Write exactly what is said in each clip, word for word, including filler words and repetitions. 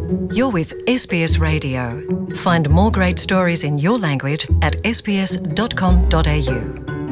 You're with S B S Radio. Find more great stories in your language at s b s dot com dot a u.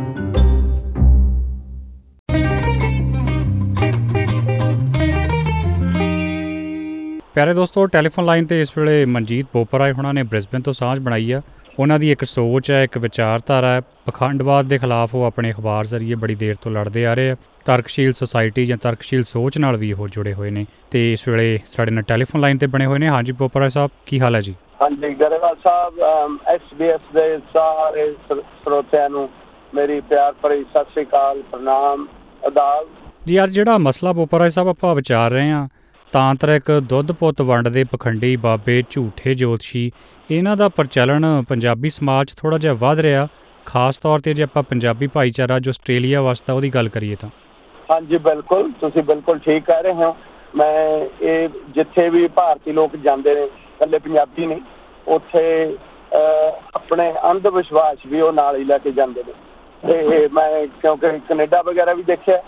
ਪਿਆਰੇ ਦੋਸਤੋ, telephone line 'ਤੇ ਇਸ ਵੇਲੇ ਮਨਜੀਤ ਬੋਪਰਾਏ ਹੋਣਾ ਨੇ Brisbane ਤੋਂ ਸਾਂਝ ਬਣਾਈ ਆ। ਉਹਨਾਂ ਦੀ ਇੱਕ ਸੋਚ ਹੈ, ਇੱਕ ਵਿਚਾਰਧਾਰਾ ਹੈ। ਪਖੰਡਵਾਦ ਦੇ ਖਿਲਾਫ ਉਹ ਆਪਣੇ ਅਖਬਾਰ ਜ਼ਰੀਏ ਬੜੀ ਦੇਰ ਤੋਂ ਲੜਦੇ ਆ ਰਹੇ ਆ। ਤਰਕਸ਼ੀਲ ਸੁਸਾਇਟੀ ਜਾਂ ਤਰਕਸ਼ੀਲ ਸੋਚ ਨਾਲ ਵੀ ਉਹ ਜੁੜੇ ਹੋਏ ਨੇ ਅਤੇ ਇਸ ਵੇਲੇ ਸਾਡੇ ਨਾਲ ਟੈਲੀਫੋਨ ਲਾਈਨ 'ਤੇ ਬਣੇ ਹੋਏ ਨੇ। ਹਾਂਜੀ ਬੋਪਰਾਏ ਸਾਹਿਬ, ਕੀ ਹਾਲ ਹੈ ਜੀ? ਹਾਂਜੀ ਗਰੇਵਾਲ ਸਾਹਿਬ, ਐਸ ਬੀ ਐਸ ਦੇ ਸਾਰੇ ਸਰੋਤਿਆਂ ਨੂੰ ਮੇਰੀ ਪਿਆਰ ਭਰੀ ਸਤਿ ਸ਼੍ਰੀ ਅਕਾਲ, ਪ੍ਰਣਾਮ, ਆਦਾਬ ਜੀ। ਅੱਜ ਜਿਹੜਾ ਮਸਲਾ ਬੋਪਰਾਏ ਸਾਹਿਬ ਆਪਾਂ ਵਿਚਾਰ ਰਹੇ ਹਾਂ, ਤਾਂਤਰਿਕ, ਦੁੱਧ ਪੁੱਤ ਵੰਡਦੇ ਪਖੰਡੀ ਬਾਬੇ, ਝੂਠੇ ਜੋਤਸ਼ੀ, ਇਹਨਾਂ ਦਾ ਪ੍ਰਚਲਨ ਪੰਜਾਬੀ ਸਮਾਜ 'ਚ ਥੋੜ੍ਹਾ ਜਿਹਾ ਵੱਧ ਰਿਹਾ, ਖਾਸ ਤੌਰ 'ਤੇ ਜੇ ਆਪਾਂ ਪੰਜਾਬੀ ਭਾਈਚਾਰਾ ਜੋ ਆਸਟ੍ਰੇਲੀਆ ਵਾਸਤੇ ਉਹਦੀ ਗੱਲ ਕਰੀਏ ਤਾਂ। ਹਾਂਜੀ ਬਿਲਕੁਲ, ਤੁਸੀਂ ਬਿਲਕੁਲ ਠੀਕ ਕਹਿ ਰਹੇ ਹੋ। ਮੈਂ ਇਹ ਜਿੱਥੇ ਵੀ ਭਾਰਤੀ ਲੋਕ ਜਾਂਦੇ ਨੇ, ਇਕੱਲੇ ਪੰਜਾਬੀ ਨਹੀਂ, ਉੱਥੇ ਆਪਣੇ ਅੰਧ ਵਿਸ਼ਵਾਸ ਵੀ ਉਹ ਨਾਲ ਹੀ ਲੈ ਕੇ ਜਾਂਦੇ ਨੇ। ਅਤੇ ਮੈਂ ਕਿਉਂਕਿ ਕੈਨੇਡਾ ਵਗੈਰਾ ਵੀ ਦੇਖਿਆ,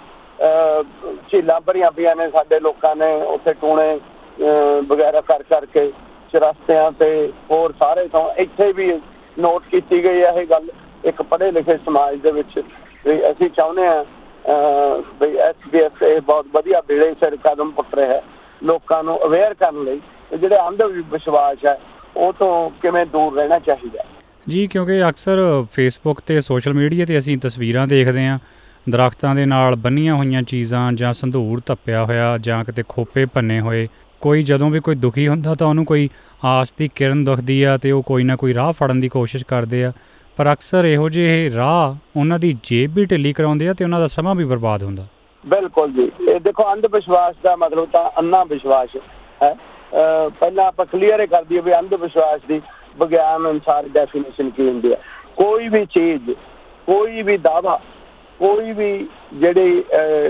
ਝੀਲਾਂ ਭਰੀਆਂ ਪਈਆਂ ਨੇ ਸਾਡੇ ਲੋਕਾਂ ਨੇ, ਉੱਥੇ ਟੂਣੇ ਵਗੈਰਾ ਕਰ ਕਰਕੇ ਚੁਰਸਤਿਆਂ ਤੇ ਹੋਰ ਸਾਰੇ ਤੋਂ। ਇੱਥੇ ਵੀ ਨੋਟ ਕੀਤੀ ਗਈ ਹੈ ਇਹ ਗੱਲ ਇੱਕ ਪੜ੍ਹੇ ਲਿਖੇ ਸਮਾਜ ਦੇ ਵਿੱਚ ਵੀ ਅਸੀਂ ਚਾਹੁੰਦੇ ਹਾਂ ਵੀ ਐਸ ਬੀ ਐਸ ਇਹ ਬਹੁਤ ਵਧੀਆ ਵੇਲੇ ਸਿਰ ਕਦਮ ਪੁੱਟ ਰਿਹਾ ਲੋਕਾਂ ਨੂੰ ਅਵੇਅਰ ਕਰਨ ਲਈ ਜਿਹੜੇ ਅੰਧ ਵਿਸ਼ਵਾਸ ਹੈ ਉਹ ਤੋਂ ਕਿਵੇਂ ਦੂਰ ਰਹਿਣਾ ਚਾਹੀਦਾ ਜੀ। ਕਿਉਂਕਿ ਅਕਸਰ ਫੇਸਬੁੱਕ 'ਤੇ ਸੋਸ਼ਲ ਮੀਡੀਆ 'ਤੇ ਅਸੀਂ ਤਸਵੀਰਾਂ ਦੇਖਦੇ ਹਾਂ, ਦਰੱਖਤਾਂ ਦੇ ਨਾਲ ਬੰਨੀਆਂ ਹੋਈਆਂ ਚੀਜ਼ਾਂ ਜਾਂ ਸੰਧੂਰ ਧੱਪਿਆ ਹੋਇਆ ਜਾਂ ਕਿਤੇ ਖੋਪੇ ਭੰਨੇ ਹੋਏ। ਕੋਈ ਜਦੋਂ ਵੀ ਕੋਈ ਦੁਖੀ ਹੁੰਦਾ ਤਾਂ ਉਹਨੂੰ ਕੋਈ ਆਸ ਦੀ ਕਿਰਨ ਦਿਖਦੀ ਆ ਅਤੇ ਉਹ ਕੋਈ ਨਾ ਕੋਈ ਰਾਹ ਫੜਨ ਦੀ ਕੋਸ਼ਿਸ਼ ਕਰਦੇ ਆ, ਪਰ ਅਕਸਰ ਇਹੋ ਜਿਹੇ ਰਾਹ ਉਹਨਾਂ ਦੀ ਜੇਬ ਵੀ ਢਿੱਲੀ ਕਰਾਉਂਦੇ ਆ ਅਤੇ ਉਹਨਾਂ ਦਾ ਸਮਾਂ ਵੀ ਬਰਬਾਦ ਹੁੰਦਾ। ਬਿਲਕੁਲ ਜੀ। ਇਹ ਦੇਖੋ, ਅੰਧ ਵਿਸ਼ਵਾਸ ਦਾ ਮਤਲਬ ਤਾਂ ਅੰਨਾ ਵਿਸ਼ਵਾਸ ਹੈ। ਪਹਿਲਾਂ ਆਪਾਂ ਕਲੀਅਰ ਹੀ ਕਰ ਦਈਏ ਵੀ ਅੰਧ ਵਿਸ਼ਵਾਸ ਦੀ ਵਿਗਿਆਨ ਅਨੁਸਾਰ ਡੈਫੀਨੇਸ਼ਨ ਕੀ ਹੁੰਦੀ ਹੈ। ਕੋਈ ਵੀ ਚੀਜ਼, ਕੋਈ ਵੀ ਦਾਅਵਾ, ਕੋਈ ਵੀ ਜਿਹੜੀ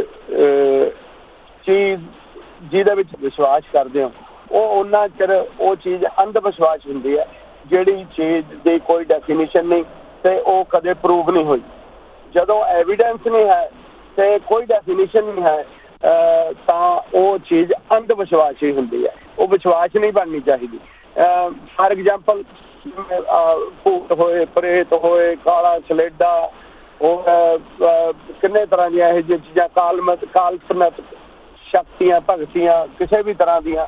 ਚੀਜ਼ ਜਿਹਦੇ ਵਿੱਚ ਵਿਸ਼ਵਾਸ ਕਰਦੇ ਹੋ ਉਹ ਉਹਨਾਂ ਚਿਰ ਉਹ ਚੀਜ਼ ਅੰਧ ਵਿਸ਼ਵਾਸ ਹੁੰਦੀ ਹੈ ਜਿਹੜੀ ਚੀਜ਼ ਦੀ ਕੋਈ ਡੈਫੀਨੇਸ਼ਨ ਨਹੀਂ ਅਤੇ ਉਹ ਕਦੇ ਪ੍ਰੂਵ ਨਹੀਂ ਹੋਈ। ਜਦੋਂ ਐਵੀਡੈਂਸ ਨਹੀਂ ਹੈ ਅਤੇ ਕੋਈ ਡੈਫੀਨੇਸ਼ਨ ਨਹੀਂ ਹੈ ਤਾਂ ਉਹ ਚੀਜ਼ ਅੰਧ ਵਿਸ਼ਵਾਸ ਹੀ ਹੁੰਦੀ ਹੈ, ਉਹ ਵਿਸ਼ਵਾਸ ਨਹੀਂ ਬਣਨੀ ਚਾਹੀਦੀ। ਫਾਰ ਐਗਜ਼ਾਮਪਲ, ਭੂਤ ਹੋਏ, ਪ੍ਰੇਤ ਹੋਏ, ਕਾਲਾ ਸਲੇਡਾ ਹੋਰ ਕਿੰਨੇ ਤਰ੍ਹਾਂ ਦੀਆਂ ਇਹੋ ਜਿਹੀਆਂ ਚੀਜ਼ਾਂ, ਕਾਲਮਤ ਕਾਲਪਨਿਕ ਸ਼ਕਤੀਆਂ, ਭਗਤੀਆਂ ਕਿਸੇ ਵੀ ਤਰ੍ਹਾਂ ਦੀਆਂ,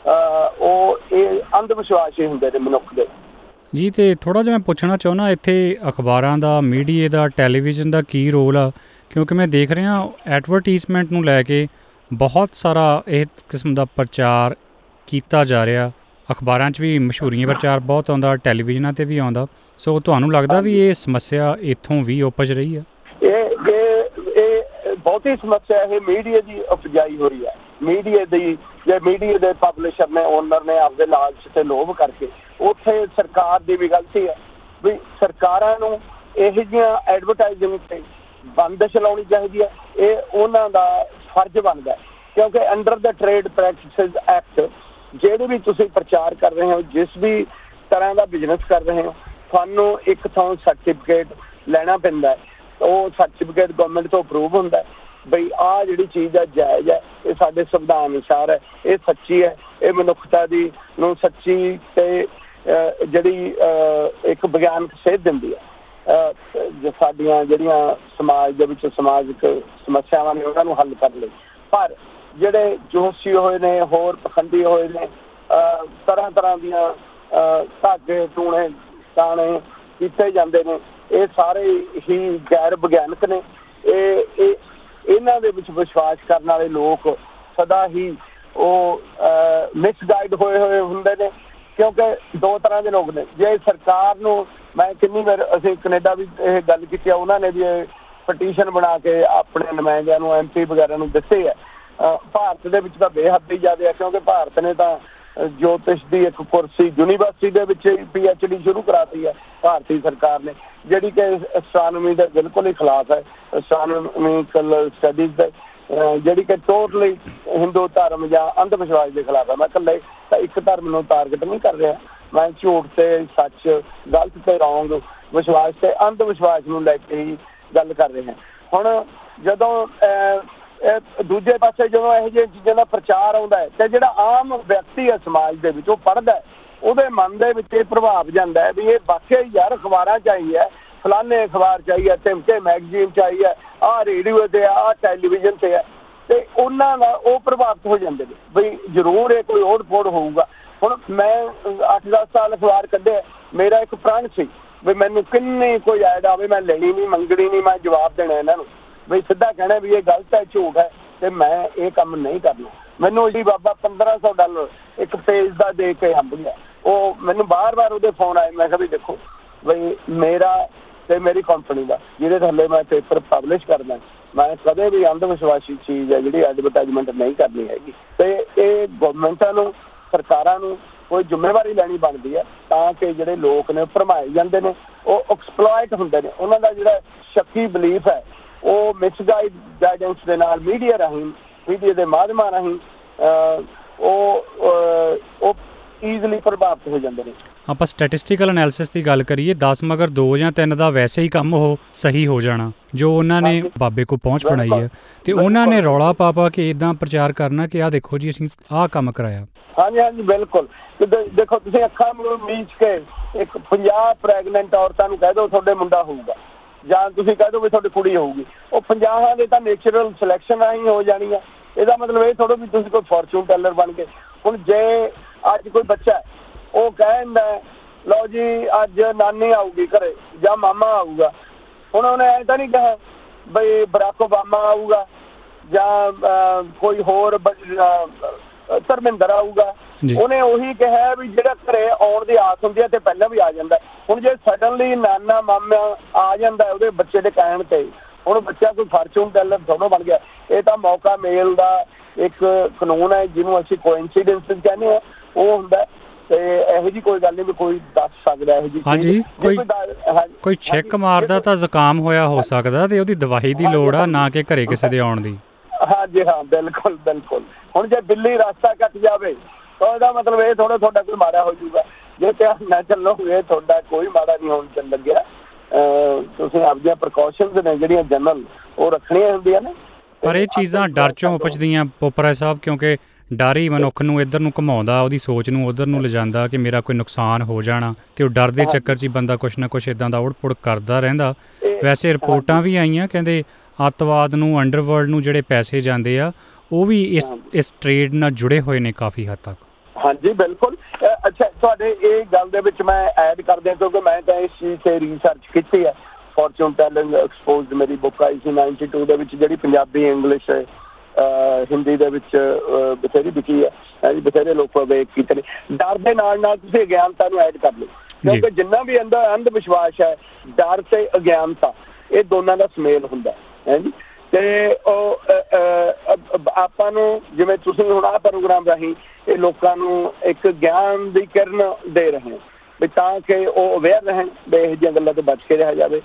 ਉਹ ਇਹ ਅੰਧ ਵਿਸ਼ਵਾਸ ਹੀ ਹੁੰਦੇ ਨੇ ਮਨੁੱਖ ਦੇ ਜੀ। ਅਤੇ ਥੋੜ੍ਹਾ ਜਿਹਾ ਮੈਂ ਪੁੱਛਣਾ ਚਾਹੁੰਦਾ, ਇੱਥੇ ਅਖਬਾਰਾਂ ਦਾ, ਮੀਡੀਏ ਦਾ, ਟੈਲੀਵਿਜ਼ਨ ਦਾ ਕੀ ਰੋਲ ਆ? ਕਿਉਂਕਿ ਮੈਂ ਦੇਖ ਰਿਹਾ ਐਡਵਰਟੀਜ਼ਮੈਂਟ ਨੂੰ ਲੈ ਕੇ ਬਹੁਤ ਸਾਰਾ ਇਹ ਕਿਸਮ ਦਾ ਪ੍ਰਚਾਰ ਕੀਤਾ ਜਾ ਰਿਹਾ। ਅਖਬਾਰਾਂ 'ਚ ਵੀ ਮਸ਼ਹੂਰੀਆਂ ਪ੍ਰਚਾਰ ਬਹੁਤ ਆਉਂਦਾ, ਟੈਲੀਵਿਜ਼ਨਾਂ 'ਤੇ ਵੀ ਆਉਂਦਾ। ਸੋ ਤੁਹਾਨੂੰ ਲੱਗਦਾ ਵੀ ਇਹ ਸਮੱਸਿਆ ਇੱਥੋਂ ਵੀ ਉਪਜ ਰਹੀ ਆ? ਇਹ ਇਹ ਇਹ ਬਹੁਤੀ ਸਮੱਸਿਆ ਇਹ ਮੀਡੀਆ ਦੀ ਉਪਜਾਈ ਹੋ ਰਹੀ ਹੈ। ਮੀਡੀਆ ਦੀ ਜੇ ਮੀਡੀਆ ਦੇ ਪਬਲਿਸ਼ਰ ਨੇ, ਓਨਰ ਨੇ ਆਪਦੇ ਲਾਲਚ ਤੇ ਲੋਭ ਕਰਕੇ, ਉੱਥੇ ਸਰਕਾਰ ਦੀ ਵੀ ਗਲਤੀ ਹੈ ਵੀ ਸਰਕਾਰਾਂ ਨੂੰ ਇਹੋ ਜਿਹੀਆਂ ਐਡਵਰਟਾਈਜ਼ਿੰਗ 'ਤੇ ਬੰਦਸ਼ ਲਾਉਣੀ ਚਾਹੀਦੀ ਹੈ। ਇਹ ਉਹਨਾਂ ਦਾ ਫਰਜ਼ ਬਣਦਾ ਕਿਉਂਕਿ ਅੰਡਰ ਦਾ ਟਰੇਡ ਪ੍ਰੈਕਟਿਸਿਜ਼ ਐਕਟ ਜਿਹੜੇ ਵੀ ਤੁਸੀਂ ਪ੍ਰਚਾਰ ਕਰ ਰਹੇ ਹੋ, ਜਿਸ ਵੀ ਤਰ੍ਹਾਂ ਦਾ ਬਿਜ਼ਨਸ ਕਰ ਰਹੇ ਹੋ, ਤੁਹਾਨੂੰ ਇੱਕ ਥਾਂ ਸਰਟੀਫਿਕੇਟ ਲੈਣਾ ਪੈਂਦਾ। ਉਹ ਸਰਟੀਫਿਕੇਟ ਗਵਰਨਮੈਂਟ ਤੋਂ ਅਪਰੂਵ ਹੁੰਦਾ ਬਈ ਆਹ ਜਿਹੜੀ ਚੀਜ਼ ਹੈ ਜਾਇਜ਼ ਹੈ, ਇਹ ਸਾਡੇ ਸੰਵਿਧਾਨ ਅਨੁਸਾਰ ਹੈ, ਇਹ ਸੱਚੀ ਹੈ, ਇਹ ਮਨੁੱਖਤਾ ਦੀ ਨੂੰ ਸੱਚੀ ਅਤੇ ਜਿਹੜੀ ਇੱਕ ਵਿਗਿਆਨਕ ਸੇਧ ਦਿੰਦੀ ਹੈ ਸਾਡੀਆਂ ਜਿਹੜੀਆਂ ਸਮਾਜ ਦੇ ਵਿੱਚ ਸਮਾਜਿਕ ਸਮੱਸਿਆਵਾਂ ਨੇ ਉਹਨਾਂ ਨੂੰ ਹੱਲ ਕਰਨ ਲਈ। ਪਰ ਜਿਹੜੇ ਜੋਸ਼ੀ ਹੋਏ ਨੇ, ਹੋਰ ਪਖੰਡੀ ਹੋਏ ਨੇ, ਤਰ੍ਹਾਂ ਤਰ੍ਹਾਂ ਦੀਆਂ ਧਾਗੇ, ਟੂਣੇ, ਟਾਣੇ ਕੀਤੇ ਜਾਂਦੇ ਨੇ, ਇਹ ਸਾਰੇ ਹੀ ਗੈਰ ਵਿਗਿਆਨਕ ਨੇ। ਇਹ ਇਹ ਇਹਨਾਂ ਦੇ ਵਿੱਚ ਵਿਸ਼ਵਾਸ ਕਰਨ ਵਾਲੇ ਲੋਕ ਸਦਾ ਹੀ ਉਹ ਮਿਸਗਾਈਡ ਹੋਏ ਹੋਏ ਹੁੰਦੇ ਨੇ ਕਿਉਂਕਿ ਦੋ ਤਰ੍ਹਾਂ ਦੇ ਲੋਕ ਨੇ। ਜੇ ਸਰਕਾਰ ਨੂੰ, ਮੈਂ ਕਿੰਨੀ ਵਾਰ ਅਸੀਂ ਕੈਨੇਡਾ ਵੀ ਇਹ ਗੱਲ ਕੀਤੀ ਆ, ਉਹਨਾਂ ਨੇ ਵੀ ਇਹ ਪਟੀਸ਼ਨ ਬਣਾ ਕੇ ਆਪਣੇ ਨੁਮਾਇੰਦਿਆਂ ਨੂੰ, ਐਮ ਪੀ ਵਗੈਰਾ ਨੂੰ ਦਿੱਤੇ ਹੈ। ਭਾਰਤ ਦੇ ਵਿੱਚ ਤਾਂ ਬੇਹੱਦ ਹੀ ਜ਼ਿਆਦਾ ਹੈ ਕਿਉਂਕਿ ਭਾਰਤ ਨੇ ਤਾਂ ਜੋਤਿਸ਼ ਦੀ ਇੱਕ ਕੁਰਸੀ ਯੂਨੀਵਰਸਿਟੀ ਦੇ ਵਿੱਚ ਪੀ ਐਚ ਡੀ ਸ਼ੁਰੂ ਕਰਾਤੀ ਹੈ ਭਾਰਤੀ ਸਰਕਾਰ ਨੇ, ਜਿਹੜੀ ਕਿ ਐਸਟ੍ਰੋਨੋਮੀ ਦੇ ਬਿਲਕੁਲ ਹੀ ਖਿਲਾਫ ਹੈ, ਐਸਟ੍ਰੋਨੋਮੀਕਲ ਸਟੱਡੀਜ਼ ਦੇ, ਜਿਹੜੀ ਕਿ ਟੋਟਲੀ ਹਿੰਦੂ ਧਰਮ ਜਾਂ ਅੰਧ ਵਿਸ਼ਵਾਸ ਦੇ ਖਿਲਾਫ ਹੈ। ਮੈਂ ਇਕੱਲੇ ਤਾਂ ਇੱਕ ਧਰਮ ਨੂੰ ਟਾਰਗੇਟ ਨਹੀਂ ਕਰ ਰਿਹਾ, ਮੈਂ ਝੂਠ ਤੇ ਸੱਚ, ਗਲਤ ਤੇ ਰੌਂਗ, ਵਿਸ਼ਵਾਸ ਤੇ ਅੰਧ ਵਿਸ਼ਵਾਸ ਨੂੰ ਲੈ ਕੇ ਹੀ ਗੱਲ ਕਰ ਰਹੇ ਹਾਂ। ਹੁਣ ਜਦੋਂ ਦੂਜੇ ਪਾਸੇ ਜਦੋਂ ਇਹੋ ਜਿਹੀਆਂ ਚੀਜ਼ਾਂ ਦਾ ਪ੍ਰਚਾਰ ਆਉਂਦਾ ਹੈ ਤੇ ਜਿਹੜਾ ਆਮ ਵਿਅਕਤੀ ਹੈ ਸਮਾਜ ਦੇ ਵਿੱਚ ਉਹ ਪੜ੍ਹਦਾ ਹੈ, ਉਹਦੇ ਮਨ ਦੇ ਵਿੱਚ ਇਹ ਪ੍ਰਭਾਵ ਜਾਂਦਾ ਹੈ ਵੀ ਇਹ ਵਾਕਿਆ ਯਾਰ ਅਖਬਾਰਾਂ 'ਚ ਆਈ ਹੈ, ਫਲਾਨੇ ਅਖਬਾਰ 'ਚ ਆਈ ਹੈ, ਟਿਮਕੇ ਮੈਗਜ਼ੀਨ 'ਚ ਆਈ ਹੈ, ਆਹ ਰੇਡੀਓ 'ਤੇ ਆ, ਆਹ ਟੈਲੀਵਿਜ਼ਨ 'ਤੇ ਹੈ, ਤੇ ਉਹਨਾਂ ਦਾ ਉਹ ਪ੍ਰਭਾਵਿਤ ਹੋ ਜਾਂਦੇ ਨੇ ਬਈ ਜ਼ਰੂਰ ਇਹ ਕੋਈ ਓੜ ਫੋੜ ਹੋਊਗਾ। ਹੁਣ ਮੈਂ ਅੱਠ ਦਸ ਸਾਲ ਅਖਬਾਰ ਕੱਢਿਆ, ਮੇਰਾ ਇੱਕ ਪ੍ਰਣ ਸੀ ਵੀ ਮੈਨੂੰ ਕਿੰਨੀ ਕੋਈ ਐਡ ਆਵੇ ਮੈਂ ਲੈਣੀ ਨਹੀਂ, ਮੰਗਣੀ ਨਹੀਂ, ਮੈਂ ਜਵਾਬ ਦੇਣਾ ਇਹਨਾਂ ਨੂੰ ਬਈ ਸਿੱਧਾ ਕਹਿਣਾ ਵੀ ਇਹ ਗਲਤ ਹੈ, ਝੂਠ ਹੈ, ਤੇ ਮੈਂ ਇਹ ਕੰਮ ਨਹੀਂ ਕਰਨਾ। ਮੈਨੂੰ ਜੀ ਬਾਬਾ ਪੰਦਰਾਂ ਸੌ ਡਾਲਰ ਇੱਕ ਪੇਜ ਦਾ ਦੇ ਕੇ ਹੰਬ ਗਿਆ। ਉਹ ਮੈਨੂੰ ਬਾਰ ਬਾਰ ਉਹਦੇ ਫੋਨ ਆਏ, ਮੈਂ ਕਿਹਾ ਵੀ ਦੇਖੋ ਬਈ ਮੇਰਾ ਤੇ ਮੇਰੀ ਕੰਪਨੀ ਦਾ ਜਿਹਦੇ ਥੱਲੇ ਮੈਂ ਪੇਪਰ ਪਬਲਿਸ਼ ਕਰਦਾ, ਮੈਂ ਕਦੇ ਵੀ ਅੰਧ ਵਿਸ਼ਵਾਸੀ ਚੀਜ਼ ਹੈ ਜਿਹੜੀ ਐਡਵਰਟਾਈਜ਼ਮੈਂਟ ਨਹੀਂ ਕਰਨੀ ਹੈਗੀ। ਤੇ ਇਹ ਗਵਰਨਮੈਂਟਾਂ ਨੂੰ, ਸਰਕਾਰਾਂ ਨੂੰ ਕੋਈ ਜ਼ਿੰਮੇਵਾਰੀ ਲੈਣੀ ਬਣਦੀ ਹੈ ਤਾਂ ਕਿ ਜਿਹੜੇ ਲੋਕ ਨੇ ਭਰਮਾਏ ਜਾਂਦੇ ਨੇ, ਉਹ ਐਕਸਪਲੋਇਟ ਹੁੰਦੇ ਨੇ, ਉਹਨਾਂ ਦਾ ਜਿਹੜਾ ਸ਼ੱਕੀ ਬਲੀਫ ਹੈ ਉਹ ਮਿਸਗਾਈਡ ਗਾਈਡੈਂਸ ਦੇ ਨਾਲ ਮੀਡੀਆ ਰਾਹੀਂ, ਮੀਡੀਆ ਦੇ ਮਾਧਿਅਮਾਂ ਰਾਹੀਂ ਉਹ ਉਹ ਈਜ਼ਲੀ ਪ੍ਰਭਾਵਿਤ ਹੋ ਜਾਂਦੇ ਨੇ। ਆਪਾਂ ਸਟੈਟਿਸਟੀਕਲ ਐਨਾਲਿਸਿਸ ਦੀ ਗੱਲ ਕਰੀਏ, ਦਸ ਮਗਰ ਦੋ ਜਾਂ ਤਿੰਨ ਦਾ ਵੈਸੇ ਹੀ ਕੰਮ ਉਹ ਸਹੀ ਹੋ ਜਾਣਾ ਜੋ ਉਹਨਾਂ ਨੇ ਬਾਬੇ ਕੋਲ ਪਹੁੰਚ ਬਣਾਈ ਹੈ, ਤੇ ਉਹਨਾਂ ਨੇ ਰੌਲਾ ਪਾ ਪਾ ਕੇ ਇੱਦਾਂ ਪ੍ਰਚਾਰ ਕਰਨਾ ਕਿ ਆਹ ਦੇਖੋ ਜੀ ਅਸੀਂ ਆਹ ਕੰਮ ਕਰਾਇਆ। ਹਾਂਜੀ ਹਾਂਜੀ ਬਿਲਕੁਲ। ਦੇਖੋ ਤੁਸੀਂ ਅੱਖਾਂ ਨੂੰ ਮੀਚ ਕੇ ਇੱਕ ਪੰਜਾਹ ਪ੍ਰੈਗਨੈਂਟ ਔਰਤਾਂ ਨੂੰ ਕਹਿ ਦਿਓ ਤੁਹਾਡੇ ਮੁੰਡਾ ਹੋਊਗਾ, ਜਾਂ ਤੁਸੀਂ ਕਹਿ ਦਿਓ ਵੀ ਤੁਹਾਡੀ ਕੁੜੀ ਹੋਊਗੀ, ਉਹ ਪੰਜਾਹਾਂ ਦੇ ਤਾਂ ਨੇਚੁਰਲ ਸਿਲੈਕਸ਼ਨ ਰਾਹੀਂ ਹੋ ਜਾਣੀ ਆ। ਇਹਦਾ ਮਤਲਬ ਇਹ ਥੋੜ੍ਹਾ ਵੀ ਤੁਸੀਂ ਕੋਈ ਫੋਰਚੂਨ ਟੈਲਰ ਬਣ ਗਏ। ਹੁਣ ਜੇ ਅੱਜ ਕੋਈ ਬੱਚਾ ਉਹ ਕਹਿੰਦਾ ਲਓ ਜੀ ਅੱਜ ਨਾਨੀ ਆਊਗੀ ਘਰੇ ਜਾਂ ਮਾਮਾ ਆਊਗਾ, ਹੁਣ ਉਹਨੇ ਐਂ ਤਾਂ ਨਹੀਂ ਕਿਹਾ ਬਈ ਬਰਾਕ ਓਬਾਮਾ ਆਊਗਾ ਜਾਂ ਕੋਈ ਹੋਰ ਧਰਮਿੰਦਰ ਆਊਗਾ, ਉਹਨੇ ਉਹੀ ਕਿਹਾ ਵੀ ਜਿਹੜਾ ਘਰੇ ਆਉਣ ਦੀ ਆਸ ਹੁੰਦੀ ਹੈ ਤੇ ਪਹਿਲਾਂ ਵੀ ਆ ਜਾਂਦਾ। ਹੁਣ ਜੇ ਸਡਨਲੀ ਨਾਨਾ ਮਾਮਾ ਆ ਜਾਂਦਾ ਉਹਦੇ ਬੱਚੇ ਦੇ ਕਹਿਣ ਤੇ, ਹੁਣ ਬੱਚਾ ਕੋਈ ਫਾਰਚੂਨ ਟੈਲਰ ਥੋੜ੍ਹਾ ਬਣ ਗਿਆ। ਇਹ ਤਾਂ ਮੌਕਾ ਮੇਲ ਦਾ ਇੱਕ ਕਾਨੂੰਨ ਹੈ ਜਿਹਨੂੰ ਅਸੀਂ ਕੋਇਨਸੀਡੈਂਸ ਕਹਿੰਦੇ ਹਾਂ, ਉਹ ਹੁੰਦਾ। ਤੇ ਇਹੋ ਜਿਹੀ ਕੋਈ ਗੱਲ ਨਹੀਂ ਵੀ ਕੋਈ ਦੱਸ ਸਕਦਾ ਇਹੋ ਜਿਹੀ। ਹਾਂਜੀ, ਕੋਈ ਕੋਈ ਛਿੱਕ ਮਾਰਦਾ ਤਾਂ ਜ਼ੁਕਾਮ ਹੋਇਆ ਹੋ ਸਕਦਾ ਤੇ ਉਹਦੀ ਦਵਾਈ ਦੀ ਲੋੜ ਆ, ਨਾ ਕਿ ਘਰੇ ਕਿਸੇ ਦੇ ਆਉਣ ਦੀ। ਹਾਂਜੀ ਹਾਂ ਬਿਲਕੁਲ ਬਿਲਕੁਲ। ਹੁਣ ਜੇ ਬਿੱਲੀ ਰਸਤਾ ਕੱਟ ਜਾਵੇ ਤਾਂ ਉਹਦਾ ਮਤਲਬ ਇਹ ਥੋੜ੍ਹਾ ਤੁਹਾਡਾ ਕੋਈ ਮਾੜਾ ਹੋ ਜਾਊਗਾ। ਜੇ ਧਿਆਨ ਨਾਲ ਚੱਲੋਗੇ ਤੁਹਾਡਾ ਕੋਈ ਮਾੜਾ ਨਹੀਂ ਹੋਣ ਚੱਲ ਲੱਗਿਆ। ਤੁਸੀਂ ਆਪਦੀਆਂ ਪ੍ਰੀਕਾਸ਼ਨਸ ਨੇ ਜਿਹੜੀਆਂ ਜਨਰਲ ਉਹ ਰੱਖਣੀਆਂ ਹੁੰਦੀਆਂ ਨੇ। ਪਰ ਇਹ ਚੀਜ਼ਾਂ ਡਰ ਚੋਂ ਉਪਜਦੀਆਂ ਪੋਪਰਾ ਸਾਹਿਬ, ਕਿਉਂਕਿ ਡਰ ਹੀ ਮਨੁੱਖ ਨੂੰ ਇੱਧਰ ਨੂੰ ਘੁਮਾਉਂਦਾ, ਉਹਦੀ ਸੋਚ ਨੂੰ ਉੱਧਰ ਨੂੰ ਲਿਜਾਂਦਾ ਕਿ ਮੇਰਾ ਕੋਈ ਨੁਕਸਾਨ ਹੋ ਜਾਣਾ, ਤੇ ਉਹ ਡਰ ਦੇ ਚੱਕਰ 'ਚ ਹੀ ਬੰਦਾ ਕੁਛ ਨਾ ਕੁਛ ਇੱਦਾਂ ਦਾ ਉੜ ਪੁੜ ਕਰਦਾ ਰਹਿੰਦਾ। ਵੈਸੇ ਰਿਪੋਰਟਾਂ ਵੀ ਆਈਆਂ, ਕਹਿੰਦੇ ਅੱਤਵਾਦ ਨੂੰ, ਅੰਡਰਵਰਲਡ ਨੂੰ ਜਿਹੜੇ ਪੈਸੇ ਜਾਂਦੇ ਆ ਉਹ ਵੀ ਇਸ ਇਸ ਟ੍ਰੇਡ ਨਾਲ ਜੁੜੇ ਹੋਏ ਨੇ ਕਾਫੀ ਹੱਦ ਤੱਕ। ਹਾਂਜੀ ਬਿਲਕੁਲ। ਅੱਛਾ, ਤੁਹਾਡੇ ਇਹ ਗੱਲ ਦੇ ਵਿੱਚ ਮੈਂ ਐਡ ਕਰ ਦਿਆਂ ਕਿਉਂਕਿ ਮੈਂ ਤਾਂ ਇਸ ਚੀਜ਼ 'ਤੇ ਰਿਸਰਚ ਕੀਤੀ ਹੈ। ਫੋਰਚੂਨ ਟੈਲਿੰਗ ਐਕਸਪੋਜ਼ਡ ਮੇਰੀ ਬੁੱਕ ਆਈ ਸੀ ਨਾਈਨਟੀ ਟੂ ਦੇ ਵਿੱਚ, ਜਿਹੜੀ ਪੰਜਾਬੀ, ਇੰਗਲਿਸ਼, ਹਿੰਦੀ ਦੇ ਵਿੱਚ ਬਥੇਰੀ ਵਿਕੀ ਹੈ, ਬਥੇਰੇ ਲੋਕ ਵੇਖ ਕੀਤੇ ਨੇ। ਡਰ ਦੇ ਨਾਲ ਨਾਲ ਤੁਸੀਂ ਅਗਿਆਨਤਾ ਨੂੰ ਐਡ ਕਰ ਲਓ, ਕਿਉਂਕਿ ਜਿੰਨਾ ਵੀ ਅੰਦਰ ਅੰਧ ਵਿਸ਼ਵਾਸ ਹੈ, ਡਰ ਤੇ ਅਗਿਆਨਤਾ, ਇਹ ਦੋਨਾਂ ਦਾ ਸੁਮੇਲ ਹੁੰਦਾ ਹੈ ਜੀ। ਤੇ ਉਹ ਆਪਾਂ ਨੂੰ, ਜਿਵੇਂ ਤੁਸੀਂ ਹੁਣ ਆਹ ਪ੍ਰੋਗਰਾਮ ਰਾਹੀਂ ਇਹ ਲੋਕਾਂ ਨੂੰ ਇੱਕ ਗਿਆਨ ਦੀ ਕਿਰਨ ਦੇ ਰਹੇ ਵੀ ਤਾਂ ਕਿ ਉਹ ਅਵੇਅਰ ਰਹਿਣ ਵੀ ਇਹੋ ਜਿਹੀਆਂ ਗੱਲਾਂ ਤੋਂ ਬਚ ਕੇ ਰਿਹਾ ਜਾਵੇ।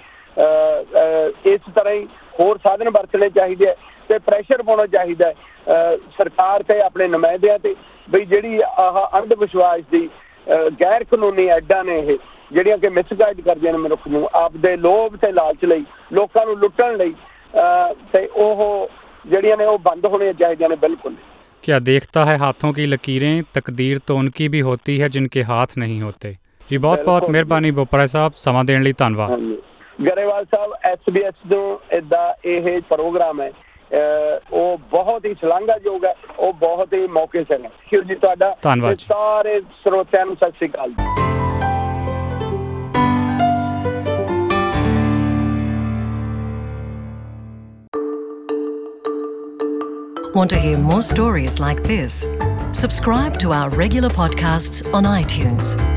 ਇਸ ਤਰ੍ਹਾਂ ਹੀ ਹੋਰ ਸਾਧਨ ਵਰਤਣੇ ਚਾਹੀਦੇ ਹੈ ਤੇ ਪ੍ਰੈਸ਼ਰ ਪਾਉਣਾ ਚਾਹੀਦਾ ਹੈ ਸਰਕਾਰ ਤੇ ਆਪਣੇ ਨੁਮਾਇੰਦਿਆਂ ਤੇ, ਬਈ ਜਿਹੜੀ ਆਹ ਅੰਧ ਵਿਸ਼ਵਾਸ ਦੀ ਗੈਰ ਕਾਨੂੰਨੀ ਐਡਾਂ ਨੇ ਇਹ ਜਿਹੜੀਆਂ ਕਿ ਮਿਸਗਾਈਡ ਕਰਦੀਆਂ ਨੇ ਮਨੁੱਖ ਨੂੰ ਆਪਦੇ ਲੋਭ ਤੇ ਲਾਲਚ ਲਈ, ਲੋਕਾਂ ਨੂੰ ਲੁੱਟਣ ਲਈ, ਤੇ ਉਹ ਜਿਹੜੀਆਂ ਨੇ ਉਹ ਬੰਦ ਹੋਣੀਆਂ ਚਾਹੀਦੀਆਂ ਨੇ। ਬਿਲकुल। क्या देखता है हाथों की लकीरें, तकदीर तो उनकी भी होती है जिनके हाथ नहीं होते। जी बहुत बहुत ਮਿਹਰਬਾਨੀ ਬੋਪਰਾ ਸਾਹਿਬ, ਸਮਾਂ ਦੇਣ ਲਈ ਧੰਨਵਾਦ। ਗਰੇਵਾਲ ਸਾਹਿਬ, ਐਸ ਬੀ ਐਸ ਨੂੰ ਇੱਦਾਂ ਇਹ ਪ੍ਰੋਗਰਾਮ ਹੈ ਉਹ ਬਹੁਤ ਹੀ ਸ਼ਲਾਘਾਯੋਗ ਹੈ, ਉਹ ਬਹੁਤ ਹੀ ਮੌਕੇ ਸਿਰ ਹੈ। ਸ਼ਿਵ ਜੀ ਤੁਹਾਡਾ ਧੰਨਵਾਦ। ਸਾਰੇ ਸਰੋਤਿਆਂ ਨੂੰ ਸਤਿ ਸ਼੍ਰੀ ਅਕਾਲ। Want to hear more stories like this? Subscribe to our regular podcasts on iTunes.